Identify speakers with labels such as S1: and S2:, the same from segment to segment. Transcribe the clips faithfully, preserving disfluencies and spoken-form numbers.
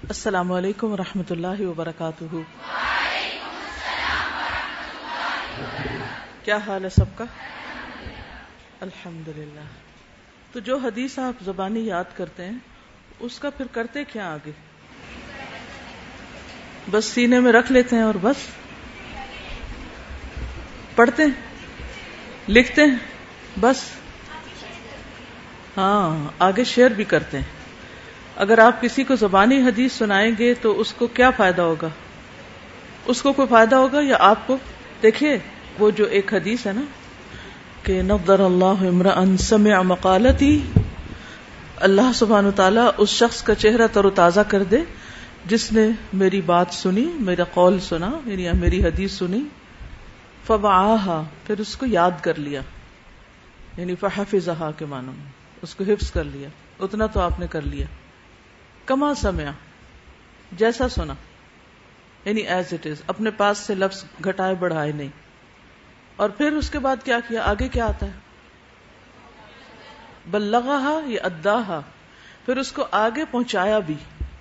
S1: السلام علیکم ورحمۃ اللہ وبرکاتہ. کیا حال ہے سب کا؟ الحمدللہ. تو جو حدیث آپ زبانی یاد کرتے ہیں اس کا پھر کرتے کیا آگے؟ بس سینے میں رکھ لیتے ہیں اور بس پڑھتے ہیں، لکھتے ہیں بس؟ ہاں، آگے شیئر بھی کرتے ہیں. اگر آپ کسی کو زبانی حدیث سنائیں گے تو اس کو کیا فائدہ ہوگا؟ اس کو کوئی فائدہ ہوگا یا آپ کو؟ دیکھیے وہ جو ایک حدیث ہے نا کہ نضر اللہ امرأ سمع مقالتی، اللہ سبحانہ تعالیٰ اس شخص کا چہرہ تر و تازہ کر دے جس نے میری بات سنی، میرا قول سنا، یعنی میری حدیث سنی، فوعاہا، پھر اس کو یاد کر لیا، یعنی فحفظہا کے معنی میں اس کو حفظ کر لیا. اتنا تو آپ نے کر لیا. کما سمع، جیسا سنا، یعنی ایز اٹ از، اپنے پاس سے لفظ گھٹائے بڑھائے نہیں. اور پھر اس کے بعد کیا کیا؟ آگے کیا آتا ہے؟ بلغہا یا اداہا، پھر اس کو آگے پہنچایا بھی.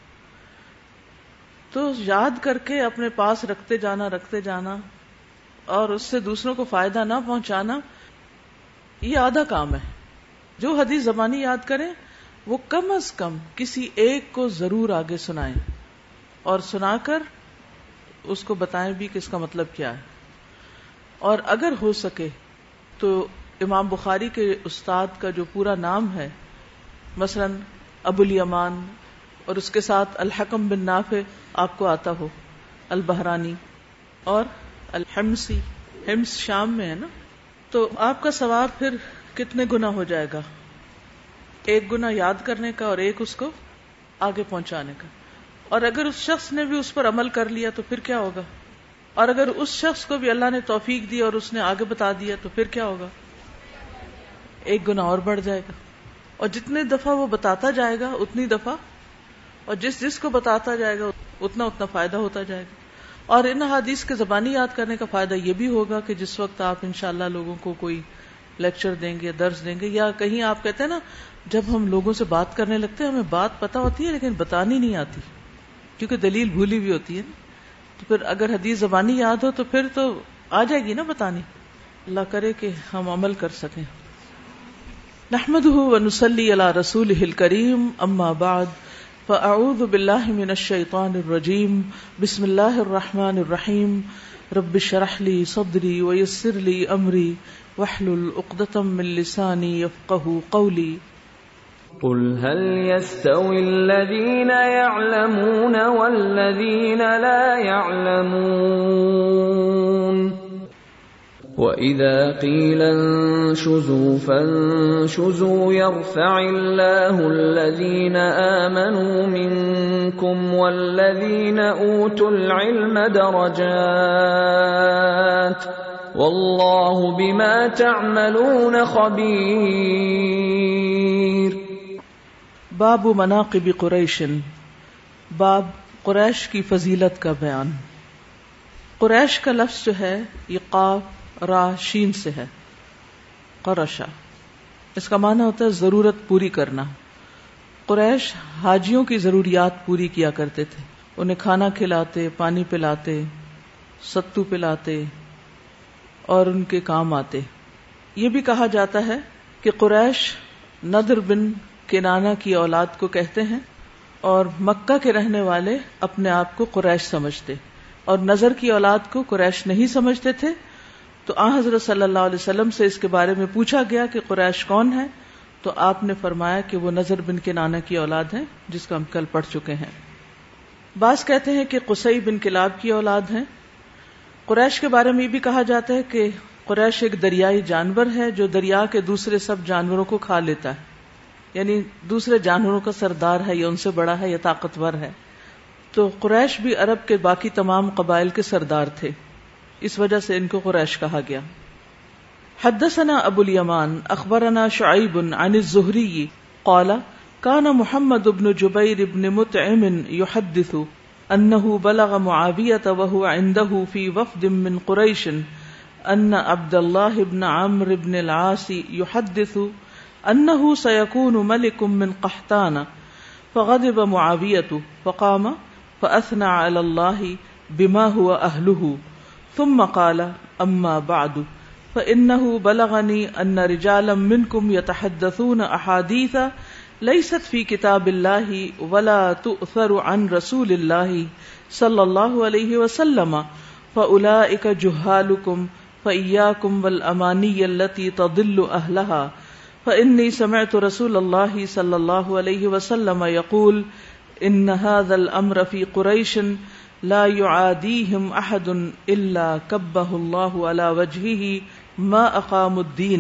S1: تو یاد کر کے اپنے پاس رکھتے جانا رکھتے جانا اور اس سے دوسروں کو فائدہ نہ پہنچانا، یہ آدھا کام ہے. جو حدیث زبانی یاد کریں وہ کم از کم کسی ایک کو ضرور آگے سنائیں اور سنا کر اس کو بتائیں بھی کہ اس کا مطلب کیا ہے. اور اگر ہو سکے تو امام بخاری کے استاد کا جو پورا نام ہے، مثلا ابو الیمان، اور اس کے ساتھ الحکم بن نافع آپ کو آتا ہو، البہرانی اور الحمصی، حمص شام میں ہے نا، تو آپ کا ثواب پھر کتنے گنا ہو جائے گا؟ ایک گنا یاد کرنے کا اور ایک اس کو آگے پہنچانے کا. اور اگر اس شخص نے بھی اس پر عمل کر لیا تو پھر کیا ہوگا؟ اور اگر اس شخص کو بھی اللہ نے توفیق دی اور اس نے آگے بتا دیا تو پھر کیا ہوگا؟ ایک گنا اور بڑھ جائے گا. اور جتنے دفعہ وہ بتاتا جائے گا اتنی دفعہ، اور جس جس کو بتاتا جائے گا اتنا اتنا فائدہ ہوتا جائے گا. اور ان حدیث کے زبانی یاد کرنے کا فائدہ یہ بھی ہوگا کہ جس وقت آپ انشاءاللہ لوگوں کو کوئی لیکچر دیں گے، درس دیں گے، یا کہیں آپ کہتے ہیں نا جب ہم لوگوں سے بات کرنے لگتے ہیں ہمیں بات پتہ ہوتی ہے لیکن بتانی نہیں آتی کیونکہ دلیل بھولی بھی ہوتی ہے نا. تو پھر اگر حدیث زبانی یاد ہو تو پھر تو آ جائے گی نا بتانی. اللہ کرے کہ ہم عمل کر سکیں. نحمده ونصلي على رسوله الكريم، اما بعد، فاعوذ باللہ من الشیطان الرجیم، بسم اللہ الرحمن الرحیم. رب اشرح لي صدری ويسر لي امری واحلل عقدۃ من لسانی یفقهوا قولی.
S2: قل هل يستوي الذين يعلمون والذين لا يعلمون وَإِذَا قِيلَ انشُزُوا فَانشُزُوا يَرْفَعِ اللَّهُ الَّذِينَ آمَنُوا مِنكُمْ وَالَّذِينَ أُوتُوا الْعِلْمَ دَرَجَاتٍ وَاللَّهُ بِمَا تَعْمَلُونَ خَبِيرٌ.
S1: باب مناقب قریش، باب قریش کی فضیلت کا بیان. قریش کا لفظ جو ہے یہ قاف را شین سے ہے، قرشا. اس کا معنی ہوتا ہے ضرورت پوری کرنا. قریش حاجیوں کی ضروریات پوری کیا کرتے تھے، انہیں کھانا کھلاتے، پانی پلاتے، ستو پلاتے اور ان کے کام آتے. یہ بھی کہا جاتا ہے کہ قریش نضر بن کنانہ کی اولاد کو کہتے ہیں، اور مکہ کے رہنے والے اپنے آپ کو قریش سمجھتے اور نظر کی اولاد کو قریش نہیں سمجھتے تھے. تو آن حضرت صلی اللہ علیہ وسلم سے اس کے بارے میں پوچھا گیا کہ قریش کون ہے، تو آپ نے فرمایا کہ وہ نظر بن کنانہ کی اولاد ہے، جس کو ہم کل پڑھ چکے ہیں. بعض کہتے ہیں کہ قصی بن کلاب کی اولاد ہیں. قریش کے بارے میں یہ بھی کہا جاتا ہے کہ قریش ایک دریائی جانور ہے جو دریا کے دوسرے سب جانوروں کو کھا لیتا ہے، یعنی دوسرے جانوروں کا سردار ہے، یا ان سے بڑا ہے، یا طاقتور ہے. تو قریش بھی عرب کے باقی تمام قبائل کے سردار تھے، اس وجہ سے ان کو قریش کہا گیا. حدثنا ابو الیمان اخبرنا شعیب عن الزہری قال كان محمد بن جبیر بن مطعم يحدث انه بلغ معاویة وهو عنده في وفد من قریش ان عبد الله بن عمرو بن العاص يحدث انه سيكون ملك من قحطان فغضب معاویة فقام فأثنى على الله بما هو أهله ثم قال أما بعد فإنه بلغني أن رجالا منكم يتحدثون أحاديث ليست في كتاب الله ولا تؤثر عن رسول الله صلى الله عليه وسلم فأولئك جهالكم فإياكم والأماني التي تضل أهلها فإني سمعت رسول الله صلى الله عليه وسلم يقول إن هذا الأمر في قريش لا يعاديهم أحد إلا كبه الله على وجهه ما أقاموا الدين.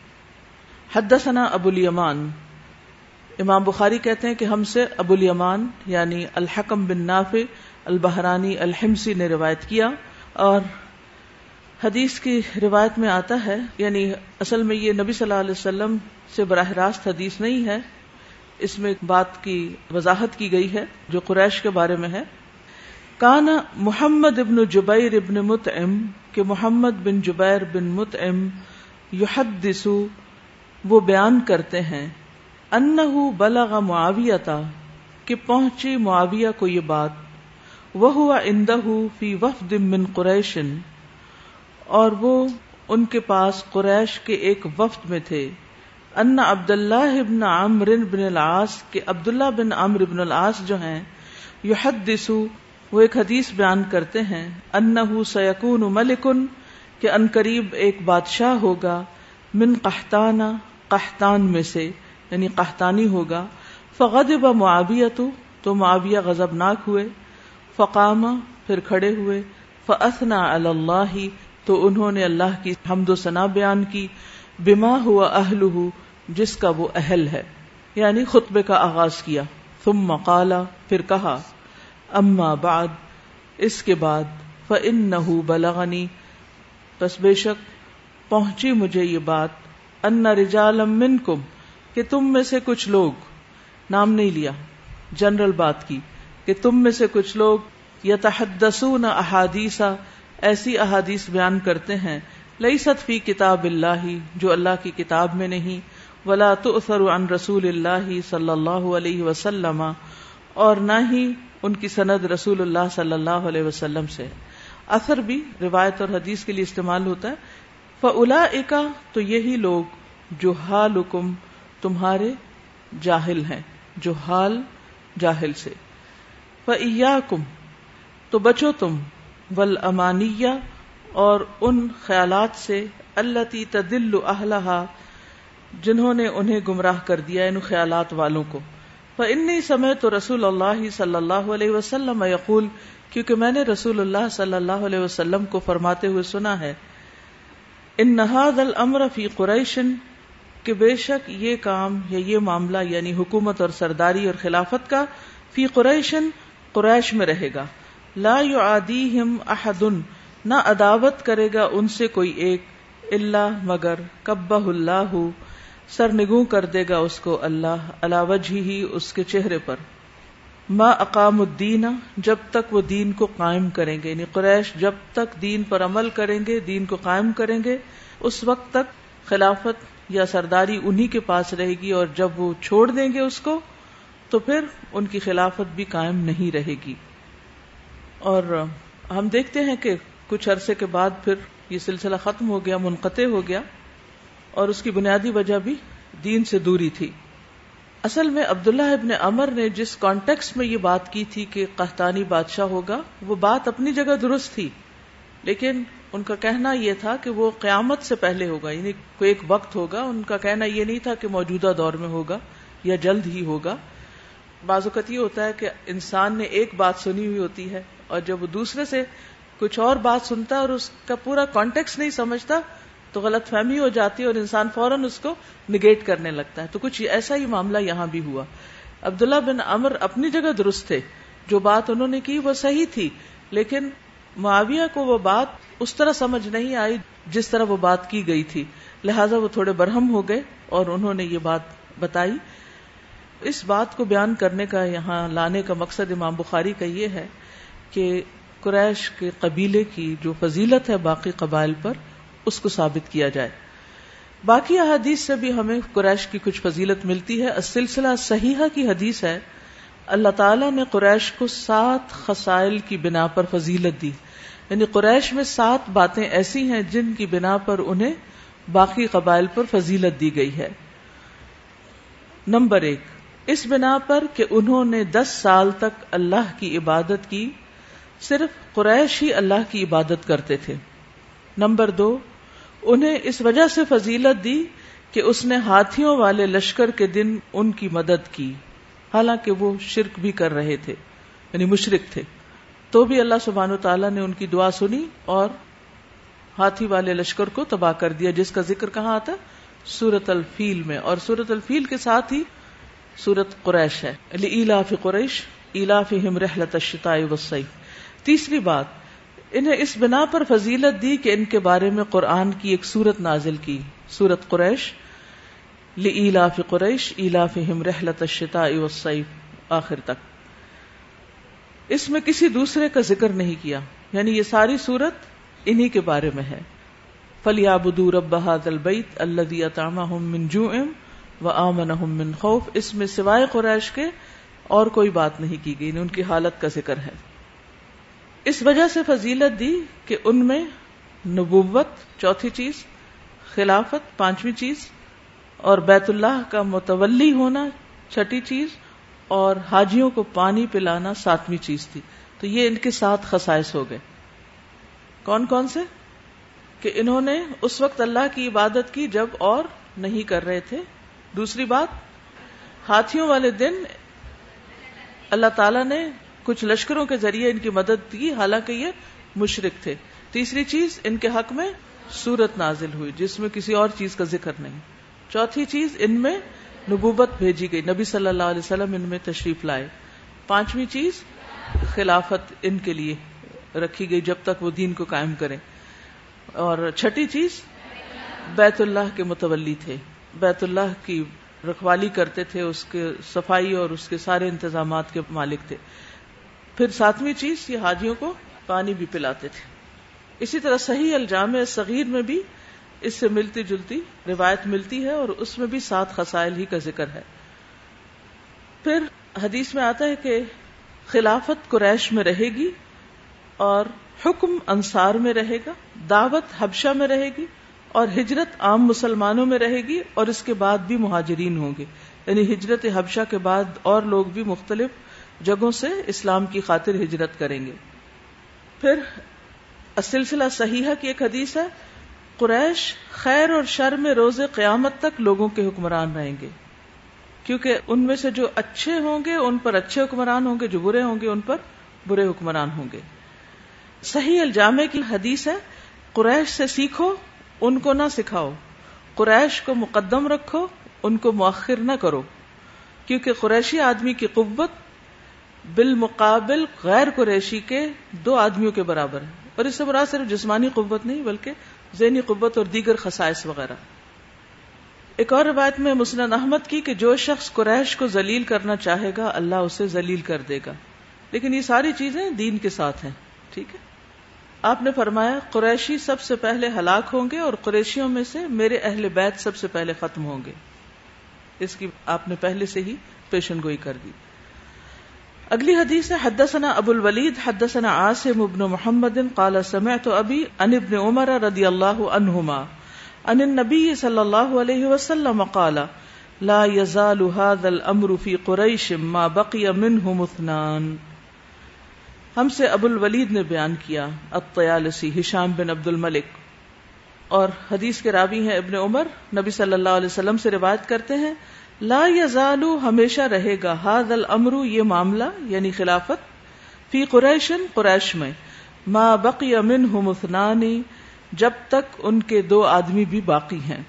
S1: حدثنا ابو الیمان. امام بخاری کہتے ہیں کہ ہم سے ابو الیمان یعنی الحکم بن نافع البحرانی الحمصی نے روایت کیا. اور حدیث کی روایت میں آتا ہے، یعنی اصل میں یہ نبی صلی اللہ علیہ وسلم سے براہ راست حدیث نہیں ہے، اس میں ایک بات کی وضاحت کی گئی ہے جو قریش کے بارے میں ہے. کان محمد ابن جبیر ابن مطعم کہ محمد بن جبیر بن مطعم یحدث وہ بیان کرتے ہیں انہ بلغ معاویہ کہ پہنچی معاویہ کو یہ بات، وہو عندہ فی وفد من قریش اور وہ ان کے پاس قریش کے ایک وفد میں تھے، ان عبداللہ ابن عمرو بن العاص کہ عبداللہ بن عمرو بن العاص جو ہیں، یحدث وہ ایک حدیث بیان کرتے ہیں، انہ سیکون ملکن کہ ان قریب ایک بادشاہ ہوگا، من قحطان قحطان میں سے یعنی قحطانی ہوگا. فغضب معاویہ تو معاویہ غضبناک ہوئے، فقام پھر کھڑے ہوئے، فاثنى علی اللہ تو انہوں نے اللہ کی حمد و ثنا بیان کی، بما ہوا اہلہ جس کا وہ اہل ہے، یعنی خطبے کا آغاز کیا. ثم قال پھر کہا، اما بعد اس کے بعد، فإنہ بلغنی پس بے شک پہنچی مجھے یہ بات، ان رجالا منکم کہ تم میں سے کچھ لوگ، نام نہیں لیا جنرل بات کی، کہ تم میں سے کچھ لوگ یتحدثون احادیث ایسی احادیث بیان کرتے ہیں، لیست فی کتاب اللہ جو اللہ کی کتاب میں نہیں، ولا تؤثر عن رسول اللہ صلی اللہ علیہ وسلم اور نہ ہی ان کی سند رسول اللہ صلی اللہ علیہ وسلم سے. اثر بھی روایت اور حدیث کے لیے استعمال ہوتا ہے. فاولئک تو یہی لوگ، جہالکم تمہارے جاہل ہیں، جہال جاہل سے. فإیاکم تو بچو تم، والامانیہ اور ان خیالات سے، التی تدل اہلہا جنہوں نے انہیں گمراہ کر دیا ان خیالات والوں کو. فإنی سمعت رسول اللہ صلی اللہ علیہ وسلم یقول کیونکہ میں نے رسول اللہ صلی اللہ علیہ وسلم کو فرماتے ہوئے سنا ہے، ان ھذا الامر فی قریش کہ بے شک یہ کام یا یہ معاملہ یعنی حکومت اور سرداری اور خلافت کا، فی قریش قریش میں رہے گا، لا یعادیہم احد نہ عداوت کرے گا ان سے کوئی ایک، الا مگر کبہ اللہ سرنگوں کر دے گا اس کو اللہ، علی وجہہ اس کے چہرے پر، ما اقام الدین جب تک وہ دین کو قائم کریں گے، یعنی قریش جب تک دین پر عمل کریں گے، دین کو قائم کریں گے، اس وقت تک خلافت یا سرداری انہی کے پاس رہے گی، اور جب وہ چھوڑ دیں گے اس کو تو پھر ان کی خلافت بھی قائم نہیں رہے گی. اور ہم دیکھتے ہیں کہ کچھ عرصے کے بعد پھر یہ سلسلہ ختم ہو گیا، منقطع ہو گیا، اور اس کی بنیادی وجہ بھی دین سے دوری تھی. اصل میں عبداللہ ابن عمر نے جس کانٹیکسٹ میں یہ بات کی تھی کہ قحطانی بادشاہ ہوگا، وہ بات اپنی جگہ درست تھی، لیکن ان کا کہنا یہ تھا کہ وہ قیامت سے پہلے ہوگا، یعنی کوئی ایک وقت ہوگا. ان کا کہنا یہ نہیں تھا کہ موجودہ دور میں ہوگا یا جلد ہی ہوگا. بعض اوقات یہ ہوتا ہے کہ انسان نے ایک بات سنی ہوئی ہوتی ہے، اور جب وہ دوسرے سے کچھ اور بات سنتا ہے اور اس کا پورا کانٹیکسٹ نہیں سمجھتا تو غلط فہمی ہو جاتی ہے اور انسان فوراً اس کو نگیٹ کرنے لگتا ہے. تو کچھ ایسا ہی معاملہ یہاں بھی ہوا. عبداللہ بن عمر اپنی جگہ درست تھے، جو بات انہوں نے کی وہ صحیح تھی، لیکن معاویہ کو وہ بات اس طرح سمجھ نہیں آئی جس طرح وہ بات کی گئی تھی، لہٰذا وہ تھوڑے برہم ہو گئے اور انہوں نے یہ بات بتائی. اس بات کو بیان کرنے کا، یہاں لانے کا مقصد امام بخاری کا یہ ہے کہ قریش کے قبیلے کی جو فضیلت ہے باقی قبائل پر، اس کو ثابت کیا جائے. باقی احادیث سے بھی ہمیں قریش کی کچھ فضیلت ملتی ہے. السلسلہ صحیحہ کی حدیث ہے اللہ تعالیٰ نے قریش کو سات خصائل کی بنا پر فضیلت دی، یعنی قریش میں سات باتیں ایسی ہیں جن کی بنا پر انہیں باقی قبائل پر فضیلت دی گئی ہے۔ نمبر ایک، اس بنا پر کہ انہوں نے دس سال تک اللہ کی عبادت کی، صرف قریش ہی اللہ کی عبادت کرتے تھے۔ نمبر دو، انہیں اس وجہ سے فضیلت دی کہ اس نے ہاتھیوں والے لشکر کے دن ان کی مدد کی، حالانکہ وہ شرک بھی کر رہے تھے، یعنی مشرک تھے، تو بھی اللہ سبحانہ وتعالیٰ نے ان کی دعا سنی اور ہاتھی والے لشکر کو تباہ کر دیا، جس کا ذکر کہاں آتا ہے؟ سورۃ الفیل میں، اور سورۃ الفیل کے ساتھ ہی سورۃ قریش ہے، لإیلاف قریش ایلافہم رحلۃ الشتاء والصیف۔ تیسری بات، انہیں اس بنا پر فضیلت دی کہ ان کے بارے میں قرآن کی ایک سورت نازل کی، سورۃ قریش، لإیلاف قریش ایلافہم رحلۃ الشتاء والصیف، آخر تک۔ اس میں کسی دوسرے کا ذکر نہیں کیا، یعنی یہ ساری سورت انہی کے بارے میں ہے۔ فَلْيَعْبُدُوا رَبَّ هَذَا الْبَيْتِ الَّذِي أَطْعَمَهُم مِّن جُوعٍ وَآمَنَهُم مِّن خَوْفٍ، اس میں سوائے قریش کے اور کوئی بات نہیں کی گئی، ان کی حالت کا ذکر ہے۔ اس وجہ سے فضیلت دی کہ ان میں نبوت چوتھی چیز، خلافت پانچویں چیز، اور بیت اللہ کا متولی ہونا چھٹی چیز، اور حاجیوں کو پانی پلانا ساتویں چیز تھی۔ تو یہ ان کے ساتھ خصائص ہو گئے۔ کون کون سے؟ کہ انہوں نے اس وقت اللہ کی عبادت کی جب اور نہیں کر رہے تھے۔ دوسری بات، ہاتھیوں والے دن اللہ تعالیٰ نے کچھ لشکروں کے ذریعے ان کی مدد کی، حالانکہ یہ مشرک تھے۔ تیسری چیز، ان کے حق میں سورت نازل ہوئی جس میں کسی اور چیز کا ذکر نہیں۔ چوتھی چیز، ان میں نبوت بھیجی گئی، نبی صلی اللہ علیہ وسلم ان میں تشریف لائے۔ پانچویں چیز، خلافت ان کے لیے رکھی گئی جب تک وہ دین کو قائم کریں۔ اور چھٹی چیز، بیت اللہ کے متولی تھے، بیت اللہ کی رکھوالی کرتے تھے، اس کے صفائی اور اس کے سارے انتظامات کے مالک تھے۔ پھر ساتویں چیز، یہ حاجیوں کو پانی بھی پلاتے تھے۔ اسی طرح صحیح الجامع صغیر میں بھی اس سے ملتی جلتی روایت ملتی ہے، اور اس میں بھی سات خصائل ہی کا ذکر ہے۔ پھر حدیث میں آتا ہے کہ خلافت قریش میں رہے گی، اور حکم انصار میں رہے گا، دعوت حبشہ میں رہے گی، اور ہجرت عام مسلمانوں میں رہے گی، اور اس کے بعد بھی مہاجرین ہوں گے، یعنی ہجرت حبشہ کے بعد اور لوگ بھی مختلف جگہوں سے اسلام کی خاطر ہجرت کریں گے۔ پھر السلسلہ صحیحہ کی ایک حدیث ہے، قریش خیر اور شر میں روز قیامت تک لوگوں کے حکمران رہیں گے، کیونکہ ان میں سے جو اچھے ہوں گے ان پر اچھے حکمران ہوں گے، جو برے ہوں گے ان پر برے حکمران ہوں گے۔ صحیح الجامع کی حدیث ہے، قریش سے سیکھو، ان کو نہ سکھاؤ، قریش کو مقدم رکھو، ان کو مؤخر نہ کرو، کیونکہ قریشی آدمی کی قوت بالمقابل غیر قریشی کے دو آدمیوں کے برابر ہے، اور اس سے مراد صرف جسمانی قوت نہیں بلکہ ذہنی قوت اور دیگر خصائص وغیرہ۔ ایک اور روایت میں مسند احمد کی کہ جو شخص قریش کو ذلیل کرنا چاہے گا اللہ اسے ذلیل کر دے گا، لیکن یہ ساری چیزیں دین کے ساتھ ہیں، ٹھیک ہے۔ آپ نے فرمایا قریشی سب سے پہلے ہلاک ہوں گے، اور قریشیوں میں سے میرے اہل بیت سب سے پہلے ختم ہوں گے، اس کی آپ نے پہلے سے ہی پیشن گوئی کر دی۔ اگلی حدیث ہے، حدثنا ابو الولید حدثنا عاصم بن محمد قال سمعت ابی عن ابن عمر رضی اللہ عنہما عن النبی صلی اللہ علیہ وسلم قال لا يزال هذا الامر في قریش ما بقی منهم اثنان۔ ہم سے ابو الولید نے بیان کیا، الطیالسی ہشام بن عبد الملک، اور حدیث کے راوی ہیں ابن عمر، نبی صلی اللہ علیہ وسلم سے روایت کرتے ہیں، لا یزال ہمیشہ رہے گا، ھذا الامر یہ معاملہ یعنی خلافت، فی قریش قریش میں، ما بقی منہم اثنان جب تک ان کے دو آدمی بھی باقی ہیں۔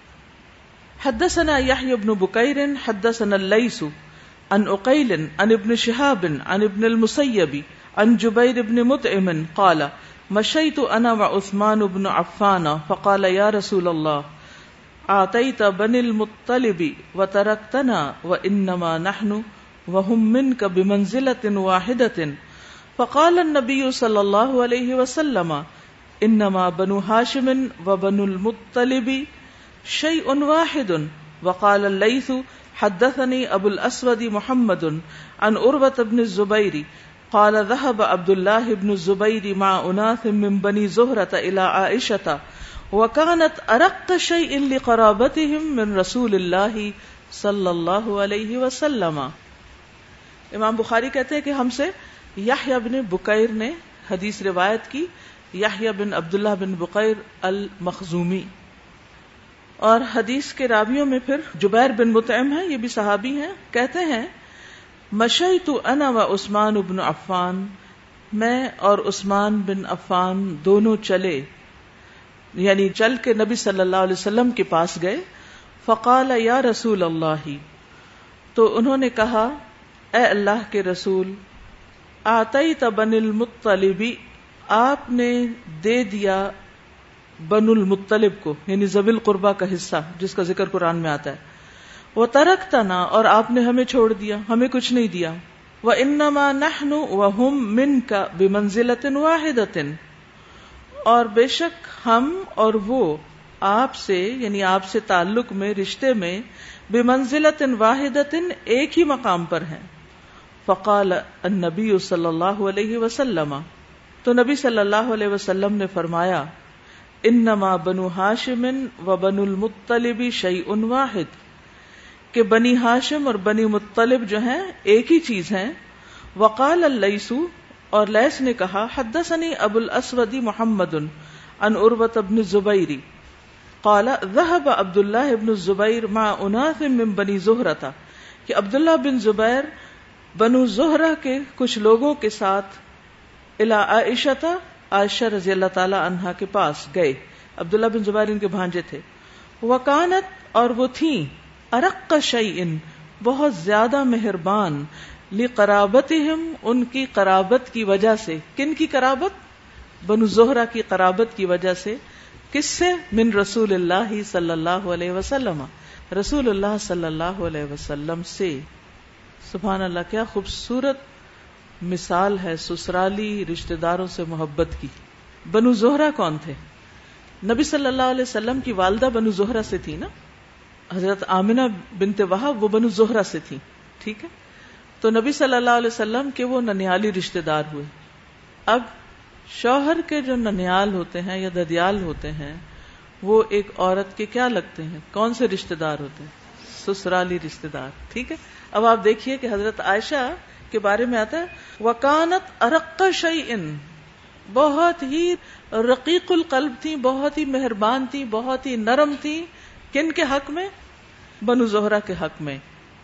S1: حدثنا یحیی بن بکیر حدثنا اللیث عن عقیل عن ابن شہاب عن ابن المسیب عن جبیر بن مطعم قال مشیت انا وعثمان بن عفان فقال یا رسول اللہ آتیت بنی المطلب وترکتنا وانما نحن وهم منك بمنزلة واحدة فقال النبي صلی اللہ علیہ وسلم انما بنو ہاشم وبنو المطلب شیء واحد وقال الليث حدثني ابو الاسود محمد عن عروة بن الزبير قال ذهب عبد الله بن الزبير مع اناس من بني زهرة الى عائشة وكانت ارق شيء لقرابتهم من رسول الله صلی اللہ علیہ وسلم. امام بخاری کہتے ہیں کہ ہم سے یحییٰ بن بکیر نے حدیث روایت کی، یحییٰ بن عبداللہ بن بکیر المخزومی، اور حدیث کے راویوں میں پھر جبیر بن مطعم ہے، یہ بھی صحابی ہیں. کہتے ہیں مشیت انا و عثمان بن عفان، میں اور عثمان بن عفان دونوں چلے، یعنی چل کے نبی صلی اللہ علیہ وسلم کے پاس گئے. فقال یا رسول اللہ، تو انہوں نے کہا اے اللہ کے رسول، آتیت بن المطلب، آپ نے دے دیا بن المطلب کو، یعنی ذوی القربہ کا حصہ جس کا ذکر قرآن میں آتا ہے. وترکتنا، اور آپ نے ہمیں چھوڑ دیا، ہمیں کچھ نہیں دیا. وانما نحن وهم منك بمنزلة واحدة، اور بے شک ہم اور وہ آپ سے، یعنی آپ سے تعلق میں، رشتے میں، بمنزلة واحدة، ایک ہی مقام پر ہیں. فقال النبی صلی اللہ علیہ وسلم، تو نبی صلی اللہ علیہ وسلم نے فرمایا انما بنو ہاشم و بنو المطلب شیء واحد، کہ بنی ہاشم اور بنی مطلب جو ہیں ایک ہی چیز ہیں. وقال اللیث، اور لیث نے کہا حدثنی ابو الاسود محمد عن عروة بن الزبیر قال ذهب عبد الله بن الزبیر مع اناس من بنی زہرہ، کہ عبداللہ بن زبیر بنو زہرہ کے کچھ لوگوں کے ساتھ الی عائشہ، عائشہ رضی اللہ تعالی عنہا کے پاس گئے. عبداللہ بن زبیر ان کے بھانجے تھے. وکانت، اور وہ تھیں، ارق شیء، بہت زیادہ مہربان، لقرابتہم، ان کی قرابت کی وجہ سے. کن کی قرابت؟ بنو زہرہ کی قرابت کی وجہ سے. کس سے؟ من رسول اللہ صلی اللہ علیہ وسلم، رسول اللہ صلی اللہ علیہ وسلم سے. سبحان اللہ، کیا خوبصورت مثال ہے سسرالی رشتہ داروں سے محبت کی. بنو زہرہ کون تھے؟ نبی صلی اللہ علیہ وسلم کی والدہ بنو زہرہ سے تھی نا، حضرت آمنہ بنت وہب وہ بنو زہرہ سے تھی. ٹھیک ہے، تو نبی صلی اللہ علیہ وسلم کے وہ ننیالی رشتہ دار ہوئے. اب شوہر کے جو ننیال ہوتے ہیں یا ددیال ہوتے ہیں، وہ ایک عورت کے کیا لگتے ہیں؟ کون سے رشتہ دار ہوتے ہیں؟ سسرالی رشتہ دار. ٹھیک ہے، اب آپ دیکھیے کہ حضرت عائشہ کے بارے میں آتا ہے وکانت ارق شیء، بہت ہی رقیق القلب تھی، بہت ہی مہربان تھی، بہت ہی نرم تھی. کن کے حق میں؟ بنو زہرہ کے حق میں.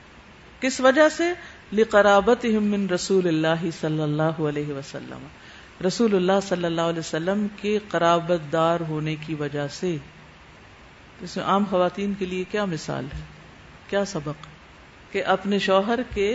S1: کس وجہ سے؟ لقرابتہم من رسول اللہ صلی اللہ علیہ وسلم، رسول اللہ صلی اللہ علیہ وسلم کے قرابت دار ہونے کی وجہ سے. اس میں عام خواتین کے لیے کیا مثال ہے، کیا سبق، کہ اپنے شوہر کے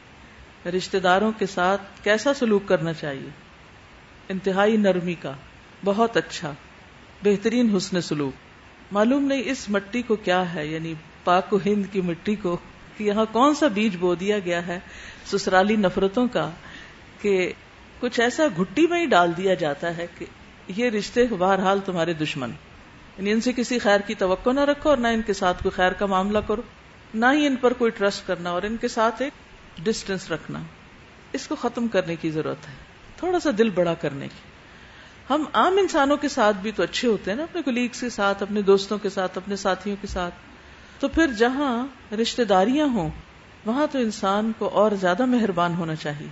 S1: رشتہ داروں کے ساتھ کیسا سلوک کرنا چاہیے. انتہائی نرمی کا، بہت اچھا، بہترین حسن سلوک. معلوم نہیں اس مٹی کو کیا ہے، یعنی پاک و ہند کی مٹی کو، کہ یہاں کون سا بیج بو دیا گیا ہے سسرالی نفرتوں کا، کہ کچھ ایسا گھٹی میں ہی ڈال دیا جاتا ہے کہ یہ رشتے بہرحال تمہارے دشمن، یعنی ان سے کسی خیر کی توقع نہ رکھو، اور نہ ان کے ساتھ کوئی خیر کا معاملہ کرو، نہ ہی ان پر کوئی ٹرسٹ کرنا، اور ان کے ساتھ ایک ڈسٹینس رکھنا. اس کو ختم کرنے کی ضرورت ہے، تھوڑا سا دل بڑا کرنے کی. ہم عام انسانوں کے ساتھ بھی تو اچھے ہوتے ہیں نا، اپنے کولیگز کے ساتھ، اپنے دوستوں کے ساتھ، اپنے ساتھیوں کے ساتھ. تو پھر جہاں رشتہ داریاں ہوں وہاں تو انسان کو اور زیادہ مہربان ہونا چاہیے.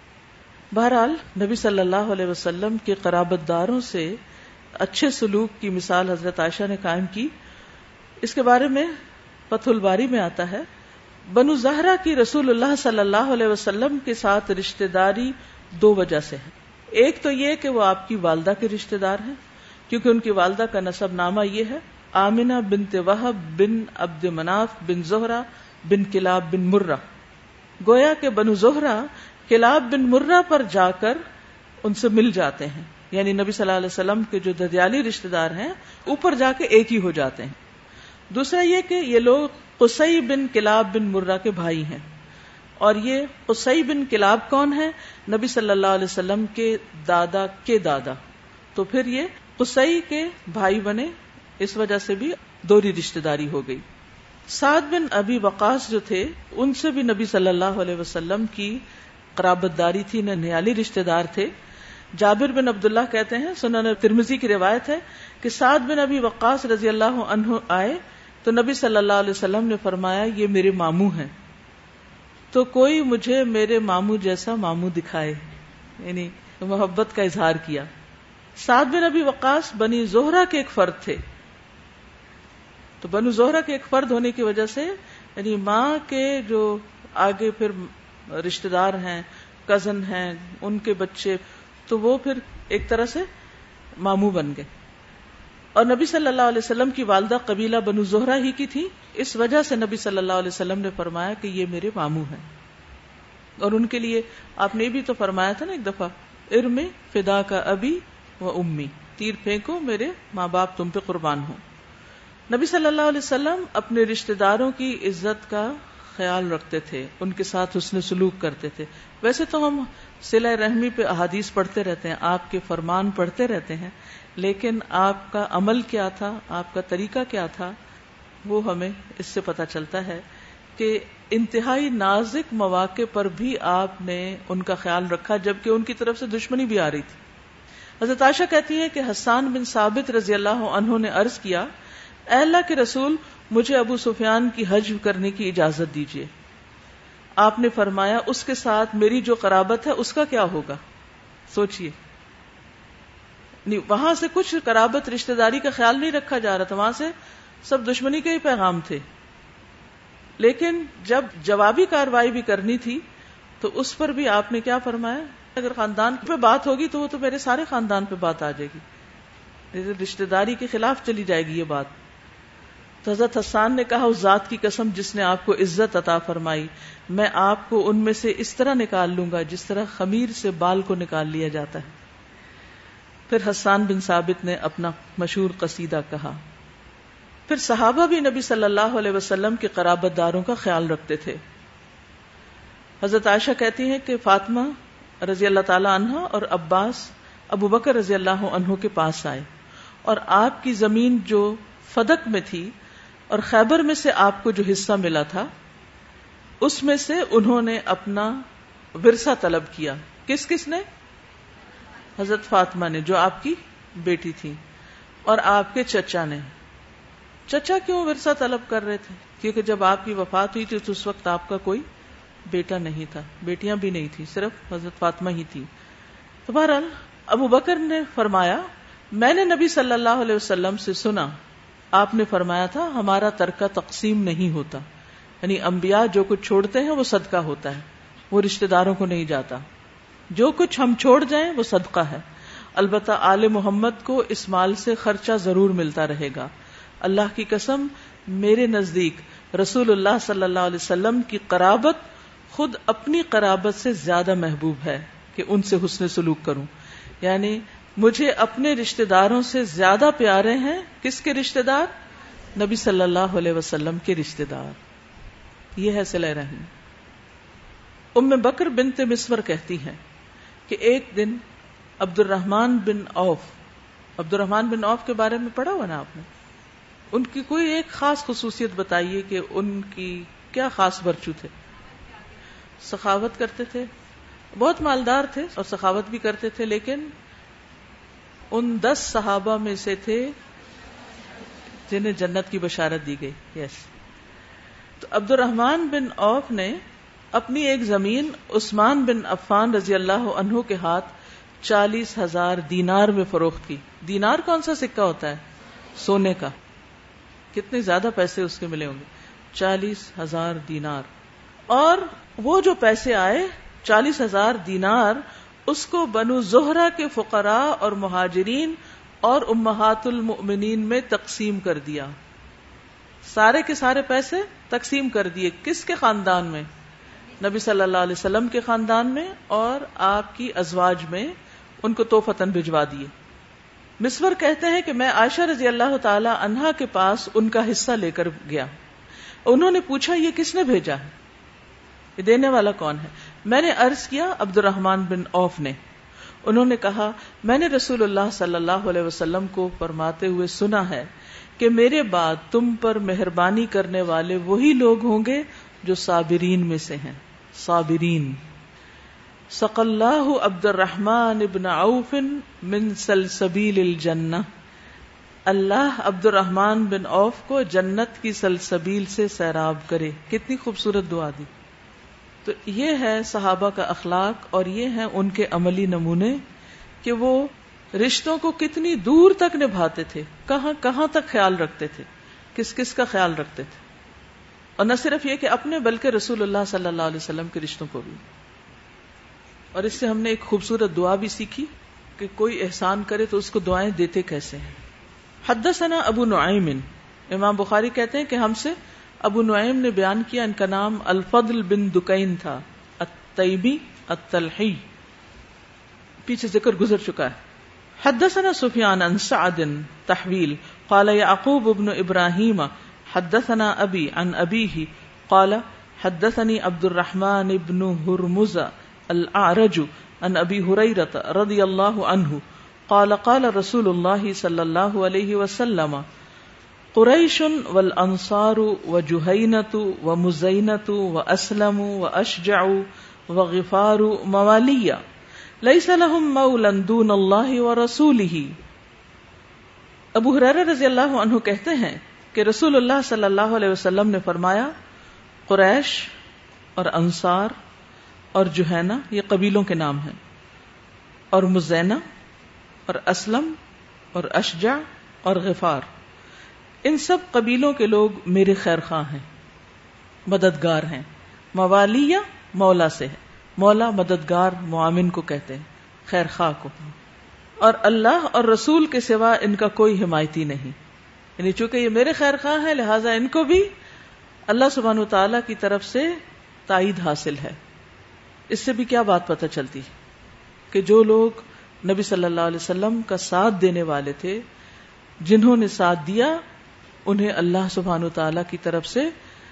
S1: بہرحال نبی صلی اللہ علیہ وسلم کے قرابت داروں سے اچھے سلوک کی مثال حضرت عائشہ نے قائم کی. اس کے بارے میں فتح الباری میں آتا ہے بنو زہرہ کی رسول اللہ صلی اللہ علیہ وسلم کے ساتھ رشتہ داری دو وجہ سے ہے. ایک تو یہ کہ وہ آپ کی والدہ کے رشتہ دار ہیں، کیونکہ ان کی والدہ کا نسب نامہ یہ ہے آمنہ بنت وہب بن عبد مناف بن زہرہ بن کلاب بن مرہ. گویا کہ بنو زہرہ کلاب بن مرہ پر جا کر ان سے مل جاتے ہیں، یعنی نبی صلی اللہ علیہ وسلم کے جو ددیالی رشتہ دار ہیں اوپر جا کے ایک ہی ہو جاتے ہیں. دوسرا یہ کہ یہ لوگ قصی بن کلاب بن مرہ کے بھائی ہیں، اور یہ قصی بن کلاب کون ہے؟ نبی صلی اللہ علیہ وسلم کے دادا کے دادا. تو پھر یہ قصی کے بھائی بنے، اس وجہ سے بھی دوہری رشتہ داری ہو گئی. سعد بن ابی وقاص جو تھے ان سے بھی نبی صلی اللہ علیہ وسلم کی قرابت داری تھی، ننھیالی رشتہ دار تھے. جابر بن عبداللہ کہتے ہیں، سنن ترمذی کی روایت ہے کہ سعد بن ابی وقاص رضی اللہ عنہ آئے تو نبی صلی اللہ علیہ وسلم نے فرمایا یہ میرے ماموں ہیں، تو کوئی مجھے میرے ماموں جیسا ماموں دکھائے، یعنی محبت کا اظہار کیا. سعد بن ابی وقاص بنی زہرہ کے ایک فرد تھے. تو بنو زہرہ کے ایک فرد ہونے کی وجہ سے یعنی ماں کے جو آگے پھر رشتہ دار ہیں، کزن ہیں، ان کے بچے، تو وہ پھر ایک طرح سے ماموں بن گئے. اور نبی صلی اللہ علیہ وسلم کی والدہ قبیلہ بنو زہرہ ہی کی تھی، اس وجہ سے نبی صلی اللہ علیہ وسلم نے فرمایا کہ یہ میرے ماموں ہیں. اور ان کے لیے آپ نے بھی تو فرمایا تھا نا ایک دفعہ، ارمی فدا کا ابی و امی، تیر پھینکو میرے ماں باپ تم پہ قربان ہوں. نبی صلی اللہ علیہ وسلم اپنے رشتہ داروں کی عزت کا خیال رکھتے تھے، ان کے ساتھ حسن سلوک کرتے تھے. ویسے تو ہم صلہ رحمی پہ احادیث پڑھتے رہتے ہیں، آپ کے فرمان پڑھتے رہتے ہیں، لیکن آپ کا عمل کیا تھا، آپ کا طریقہ کیا تھا، وہ ہمیں اس سے پتہ چلتا ہے کہ انتہائی نازک مواقع پر بھی آپ نے ان کا خیال رکھا، جبکہ ان کی طرف سے دشمنی بھی آ رہی تھی. حضرت عائشہ کہتی ہیں کہ حسان بن ثابت رضی اللہ عنہ نے عرض کیا، اے اللہ کے رسول، مجھے ابو سفیان کی حجب کرنے کی اجازت دیجیے. آپ نے فرمایا اس کے ساتھ میری جو قرابت ہے اس کا کیا ہوگا. سوچئے، وہاں سے کچھ قرابت رشتہ داری کا خیال نہیں رکھا جا رہا تھا، وہاں سے سب دشمنی کے ہی پیغام تھے. لیکن جب جوابی کاروائی بھی کرنی تھی تو اس پر بھی آپ نے کیا فرمایا، اگر خاندان پہ بات ہوگی تو وہ تو میرے سارے خاندان پہ بات آ جائے گی، رشتہ داری کے خلاف چلی جائے گی یہ بات. تو حضرت حسان نے کہا، اس ذات کی قسم جس نے آپ کو عزت عطا فرمائی، میں آپ کو ان میں سے اس طرح نکال لوں گا جس طرح خمیر سے بال کو نکال لیا جاتا ہے. پھر حسان بن ثابت نے اپنا مشہور قصیدہ کہا. پھر صحابہ بھی نبی صلی اللہ علیہ وسلم کے قرابت داروں کا خیال رکھتے تھے. حضرت عائشہ کہتی ہیں کہ فاطمہ رضی اللہ تعالی عنہ اور عباس ابو بکر رضی اللہ عنہ کے پاس آئے، اور آپ کی زمین جو فدق میں تھی اور خیبر میں سے آپ کو جو حصہ ملا تھا اس میں سے انہوں نے اپنا ورثہ طلب کیا. کس کس نے؟ حضرت فاطمہ نے جو آپ کی بیٹی تھی، اور آپ کے چچا نے. چچا کیوں ورثہ طلب کر رہے تھے؟ کیونکہ جب آپ کی وفات ہوئی تھی تو اس وقت آپ کا کوئی بیٹا نہیں تھا، بیٹیاں بھی نہیں تھی، صرف حضرت فاطمہ ہی تھی. تو بہرحال ابو بکر نے فرمایا، میں نے نبی صلی اللہ علیہ وسلم سے سنا، آپ نے فرمایا تھا ہمارا ترکہ تقسیم نہیں ہوتا، یعنی انبیاء جو کچھ چھوڑتے ہیں وہ صدقہ ہوتا ہے، وہ رشتہ داروں کو نہیں جاتا. جو کچھ ہم چھوڑ جائیں وہ صدقہ ہے. البتہ آل محمد کو اس مال سے خرچہ ضرور ملتا رہے گا. اللہ کی قسم میرے نزدیک رسول اللہ صلی اللہ علیہ وسلم کی قرابت خود اپنی قرابت سے زیادہ محبوب ہے کہ ان سے حسن سلوک کروں. یعنی مجھے اپنے رشتہ داروں سے زیادہ پیارے ہیں کس کے رشتہ دار؟ نبی صلی اللہ علیہ وسلم کے رشتہ دار. یہ ہے صلہ رحمی. ام بکر بنت مسور کہتی ہیں کہ ایک دن عبد الرحمن بن عوف، عبد الرحمن بن عوف کے بارے میں پڑھا ہوا نا آپ نے، ان کی کوئی ایک خاص خصوصیت بتائیے کہ ان کی کیا خاص ورچو تھے؟ سخاوت کرتے تھے، بہت مالدار تھے اور سخاوت بھی کرتے تھے، لیکن ان دس صحابہ میں سے تھے جنہیں جنت کی بشارت دی گئی. یس تو عبد الرحمن بن عوف نے اپنی ایک زمین عثمان بن عفان رضی اللہ عنہ کے ہاتھ چالیس ہزار دینار میں فروخت کی. دینار کون سا سکہ ہوتا ہے؟ سونے کا. کتنے زیادہ پیسے اس کے ملے ہوں گے، چالیس ہزار دینار. اور وہ جو پیسے آئے چالیس ہزار دینار، اس کو بنو زہرہ کے فقراء اور مہاجرین اور امہات المؤمنین میں تقسیم کر دیا. سارے کے سارے پیسے تقسیم کر دیے. کس کے خاندان میں؟ نبی صلی اللہ علیہ وسلم کے خاندان میں اور آپ کی ازواج میں، ان کو توفتاً بھجوا دیے. مسور کہتے ہیں کہ میں عائشہ رضی اللہ تعالی عنہا کے پاس ان کا حصہ لے کر گیا. انہوں نے پوچھا یہ کس نے بھیجا ہے، یہ دینے والا کون ہے؟ میں نے عرض کیا عبد الرحمن بن عوف نے. انہوں نے کہا میں نے رسول اللہ صلی اللہ علیہ وسلم کو فرماتے ہوئے سنا ہے کہ میرے بعد تم پر مہربانی کرنے والے وہی لوگ ہوں گے جو صابرین میں سے ہیں. صابرین. سق اللہ عبد الرحمن ابن عوف من سلسبیل الجنہ. اللہ عبد الرحمن بن عوف کو جنت کی سلسبیل سے سیراب کرے. کتنی خوبصورت دعا دی. تو یہ ہے صحابہ کا اخلاق اور یہ ہیں ان کے عملی نمونے کہ وہ رشتوں کو کتنی دور تک نبھاتے تھے, کہاں کہاں تک خیال رکھتے تھے, کس کس کا خیال رکھتے تھے. اور نہ صرف یہ کہ اپنے بلکہ رسول اللہ صلی اللہ علیہ وسلم کے رشتوں کو بھی. اور اس سے ہم نے ایک خوبصورت دعا بھی سیکھی کہ کوئی احسان کرے تو اس کو دعائیں دیتے کیسے ہیں. حدثنا ابو نعیم, امام بخاری کہتے ہیں کہ ہم سے ابو نعیم نے بیان کیا, ان کا نام الفضل بن دکین تھا, التیمی الطلحی, پیچھے ذکر گزر چکا ہے. حدثنا سفیان عن سعد تحویل قال یعقوب بن ابراہیم حدثنا ابی عن ابیہ قال حدثنی عبد الرحمن بن ہرمز الاعرج عن ابی ہریرہ رضی اللہ عنہ قال قال رسول اللہ صلی اللہ علیہ وسلم قریش والانصار وجہینۃ ومزینۃ واسلم واشجع وغفار موالی لیس لهم مولا دون اللہ ورسولہ. ابو ہریرہ رضی اللہ عنہ کہتے ہیں کہ رسول اللہ صلی اللہ علیہ وسلم نے فرمایا, قریش اور انصار اور جہینہ یہ قبیلوں کے نام ہیں, اور مزینہ اور اسلم اور اشجع اور غفار, ان سب قبیلوں کے لوگ میرے خیر خواہ ہیں, مددگار ہیں. موالیہ مولا سے ہے, مولا مددگار معاون کو کہتے ہیں, خیر خواہ کو. اور اللہ اور رسول کے سوا ان کا کوئی حمایتی نہیں, یعنی چونکہ یہ میرے خیر خواہ ہیں لہٰذا ان کو بھی اللہ سبحانہ و تعالیٰ کی طرف سے تائید حاصل ہے. اس سے بھی کیا بات پتہ چلتی کہ جو لوگ نبی صلی اللہ علیہ وسلم کا ساتھ دینے والے تھے, جنہوں نے ساتھ دیا, انہیں اللہ سبحانہ و تعالیٰ کی طرف سے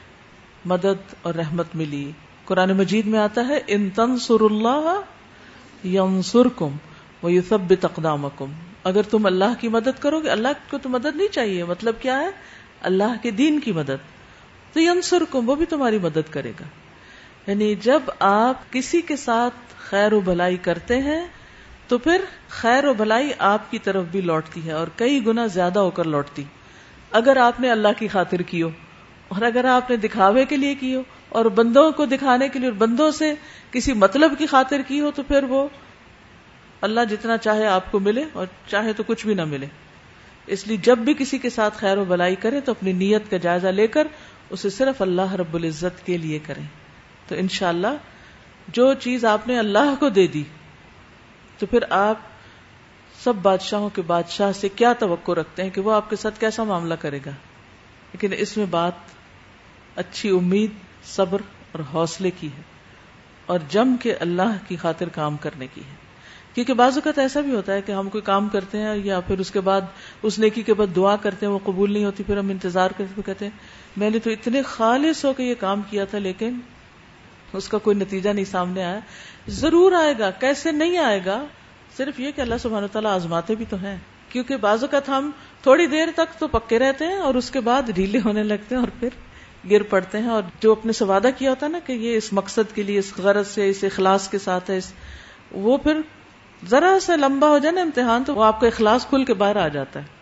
S1: مدد اور رحمت ملی. قرآن مجید میں آتا ہے ان تنصروا اللہ ینصرکم ویثبت اقدامکم. اگر تم اللہ کی مدد کرو گے, اللہ کو تو مدد نہیں چاہیے, مطلب کیا ہے, اللہ کے دین کی مدد, تو ینصرکم وہ بھی تمہاری مدد کرے گا. یعنی جب آپ کسی کے ساتھ خیر و بھلائی کرتے ہیں تو پھر خیر و بھلائی آپ کی طرف بھی لوٹتی ہے اور کئی گنا زیادہ ہو کر لوٹتی. اگر آپ نے اللہ کی خاطر کی ہو, اور اگر آپ نے دکھاوے کے لیے کی ہو اور بندوں کو دکھانے کے لیے اور بندوں سے کسی مطلب کی خاطر کی ہو, تو پھر وہ اللہ جتنا چاہے آپ کو ملے اور چاہے تو کچھ بھی نہ ملے. اس لیے جب بھی کسی کے ساتھ خیر و بھلائی کریں تو اپنی نیت کا جائزہ لے کر اسے صرف اللہ رب العزت کے لیے کریں. تو انشاءاللہ جو چیز آپ نے اللہ کو دے دی تو پھر آپ سب بادشاہوں کے بادشاہ سے کیا توقع رکھتے ہیں کہ وہ آپ کے ساتھ کیسا معاملہ کرے گا. لیکن اس میں بات اچھی امید, صبر اور حوصلے کی ہے, اور جم کے اللہ کی خاطر کام کرنے کی ہے. کیونکہ بعض اوقات ایسا بھی ہوتا ہے کہ ہم کوئی کام کرتے ہیں یا پھر اس کے بعد اس نیکی کے بعد دعا کرتے ہیں, وہ قبول نہیں ہوتی, پھر ہم انتظار کرتے ہیں, کہتے ہیں میں نے تو اتنے خالص ہو کے یہ کام کیا تھا لیکن اس کا کوئی نتیجہ نہیں سامنے آیا. ضرور آئے گا, کیسے نہیں آئے گا, صرف یہ کہ اللہ سبحانہ وتعالیٰ آزماتے بھی تو ہیں. کیونکہ بعض اوقات ہم تھوڑی دیر تک تو پکے رہتے ہیں اور اس کے بعد ڈھیلے ہونے لگتے ہیں اور پھر گر پڑتے ہیں, اور جو اپنے سے وعدہ کیا ہوتا ہے نا کہ یہ اس مقصد کے لیے, اس غرض سے, اس اخلاص کے ساتھ ہے, اس وہ پھر ذرا سا لمبا ہو جائے نا امتحان تو وہ آپ کا اخلاص کھل کے باہر آ جاتا ہے.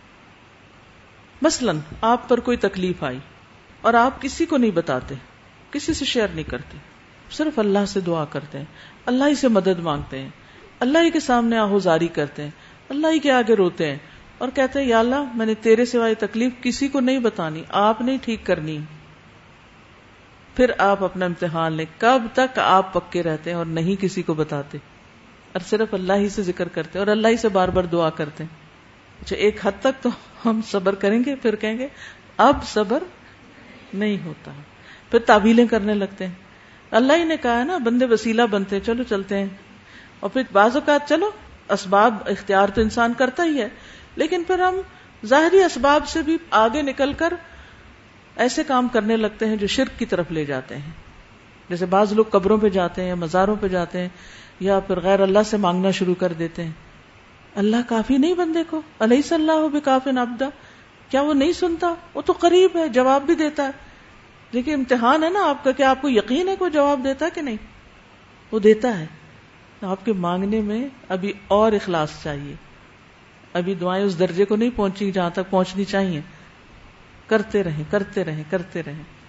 S1: مثلاً آپ پر کوئی تکلیف آئی اور آپ کسی کو نہیں بتاتے, کسی سے شیئر نہیں کرتے, صرف اللہ سے دعا کرتے ہیں, اللہ ہی سے مدد مانگتے ہیں, اللہ ہی کے سامنے آہوزاری کرتے ہیں, اللہ ہی کے آگے روتے ہیں اور کہتے ہیں یا اللہ میں نے تیرے سوائے تکلیف کسی کو نہیں بتانی, آپ نہیں ٹھیک کرنی. پھر آپ اپنا امتحان لیں, کب تک آپ پکے رہتے ہیں اور نہیں کسی کو بتاتے اور صرف اللہ ہی سے ذکر کرتے اور اللہ ہی سے بار بار دعا کرتے ہیں. اچھا ایک حد تک تو ہم صبر کریں گے, پھر کہیں گے اب صبر نہیں ہوتا, پھر تعویلیں کرنے لگتے ہیں. اللہ ہی نے کہا ہے نا بندے وسیلہ بنتے ہیں, چلو چلتے ہیں. اور پھر بعض اوقات چلو اسباب اختیار تو انسان کرتا ہی ہے, لیکن پھر ہم ظاہری اسباب سے بھی آگے نکل کر ایسے کام کرنے لگتے ہیں جو شرک کی طرف لے جاتے ہیں. جیسے بعض لوگ قبروں پہ جاتے ہیں, مزاروں پہ جاتے ہیں, یا پھر غیر اللہ سے مانگنا شروع کر دیتے ہیں. اللہ کافی نہیں بندے کو؟ الیس اللہ بکاف عبدا، کیا وہ نہیں سنتا؟ وہ تو قریب ہے، جواب بھی دیتا ہے. دیکھیے امتحان ہے نا آپ کا، کہ آپ کو یقین ہے کہ وہ جواب دیتا ہے کہ نہیں؟ وہ دیتا ہے. آپ کے مانگنے میں ابھی اور اخلاص چاہیے، ابھی دعائیں اس درجے کو نہیں پہنچی جہاں تک پہنچنی چاہیے. کرتے رہیں کرتے رہیں کرتے رہیں.